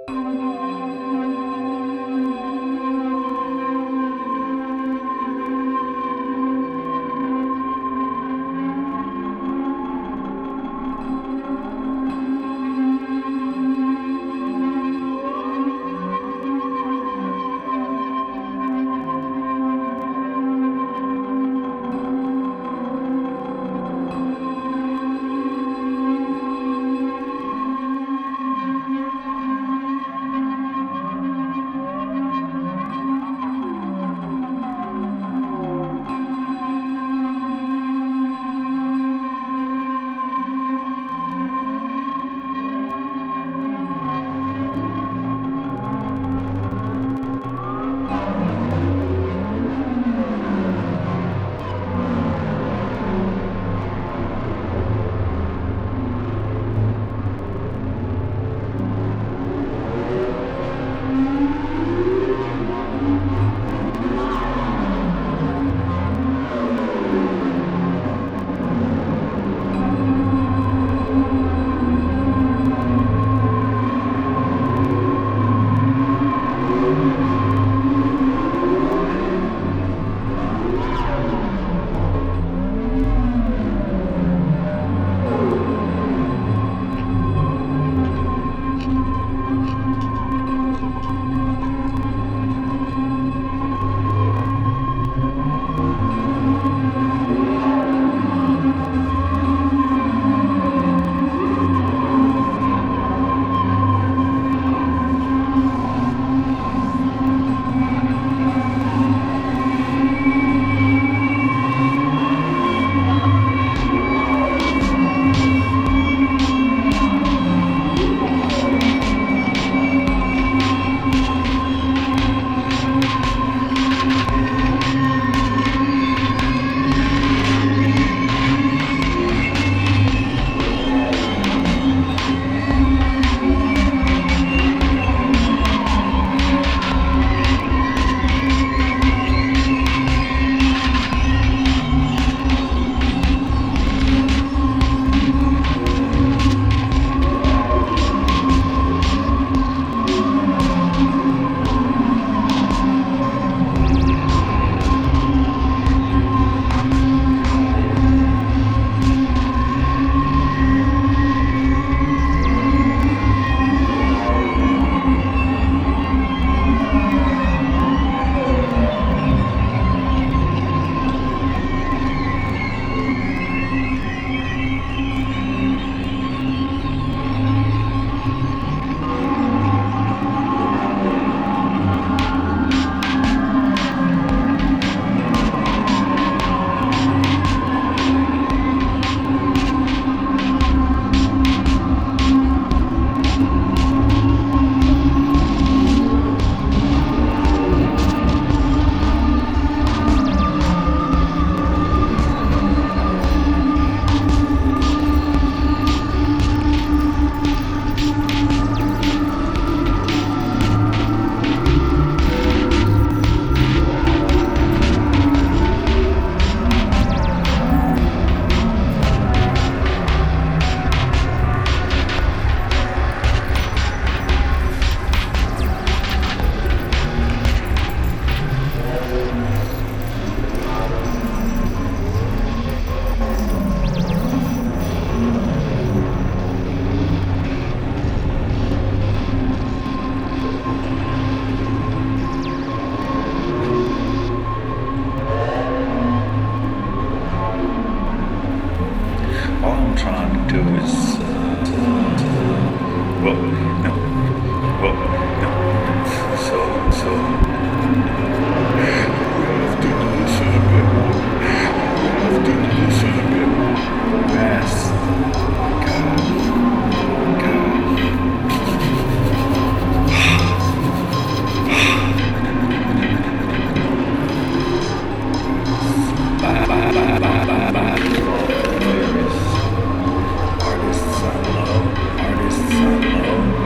Artists are low.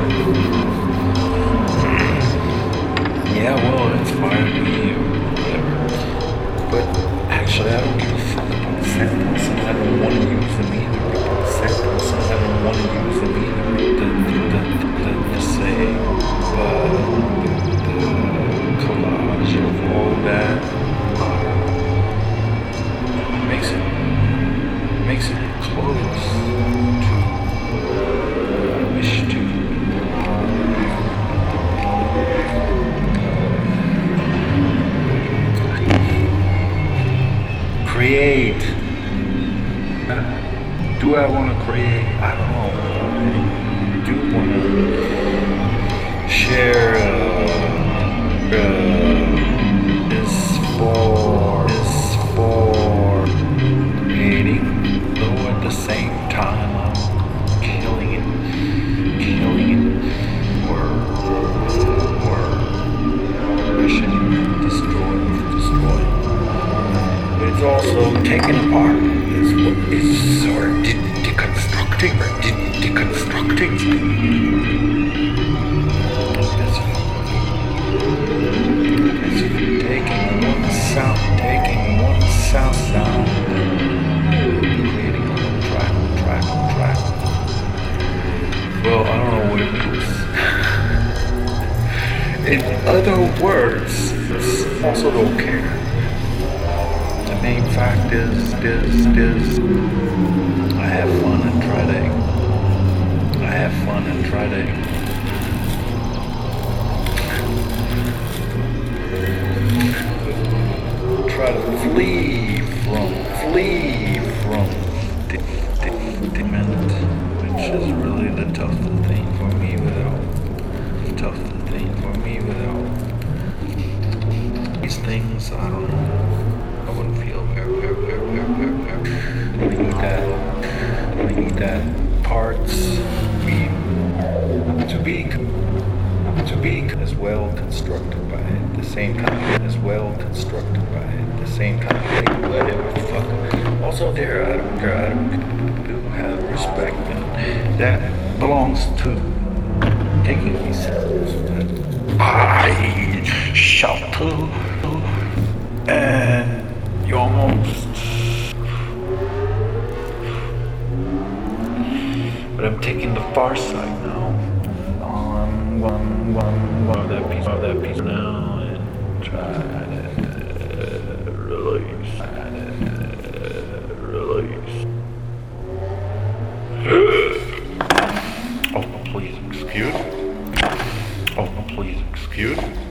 Taking one south sound, creating a little track. Well, I don't know what it means. In other words, also don't care. The main fact is, I have fun and try to flee from demand, which is really the toughest thing for me without these things. I don't know. I wouldn't feel very. We need that parts to be as well constructed by it, the same kind of whatever fuck. Also there, I don't do have respect, and that belongs to taking these sounds that I shout to, and you almost. But I'm taking the far side now. One that piece now, and try to release. Oh, please excuse.